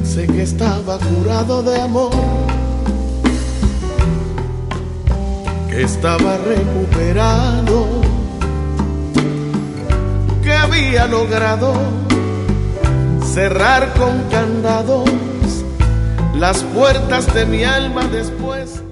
Sé que estaba curado de amor, que estaba recuperado, que había logrado cerrar con candados las puertas de mi alma después